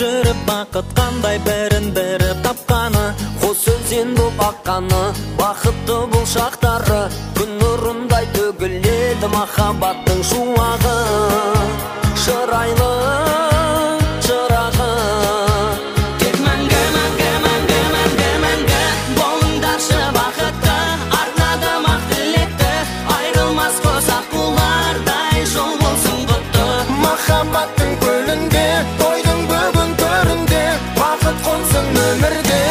жүріп бақыт қандай бірін-бірі тапқаны, қос өзен боп аққаны, бақытты бұл шақтары, күн нұрындай төгіледі махаббаттың шуағы. Шырайлы шырағы тек мәңгі, мәңгі, мәңгі, мәңгі, мәңгі болыңдаршы бақытты, арнадым ақ тілекті, айрылмас қосақ бұлардай жол болсын құтты. Махаббаттың көлінде, тойдың бүгін төрінде, бақыт қонсын өмірде.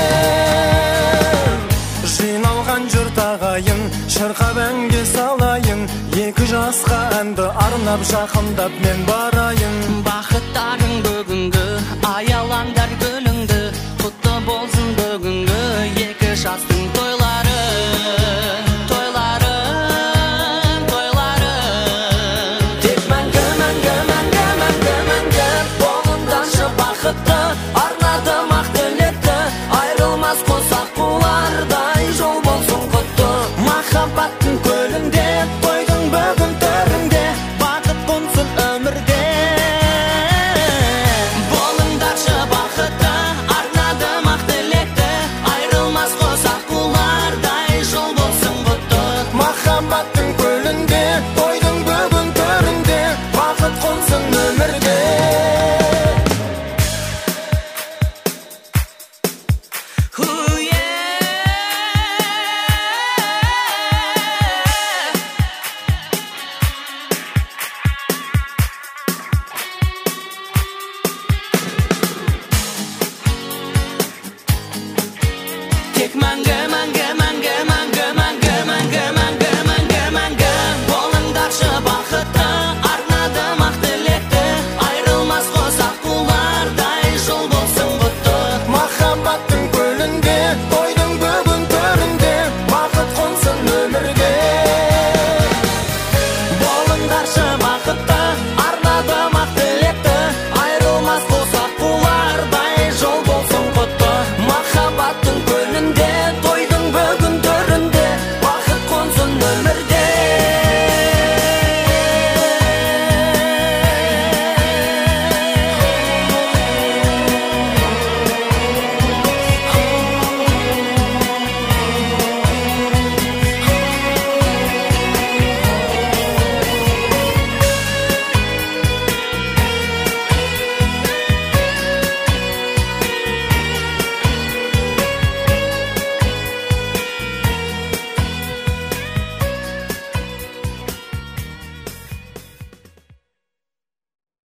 Жиналған жұрт ағайын, шырқап әнге салайын, екі жасқа әнді арнап жақындап мен бар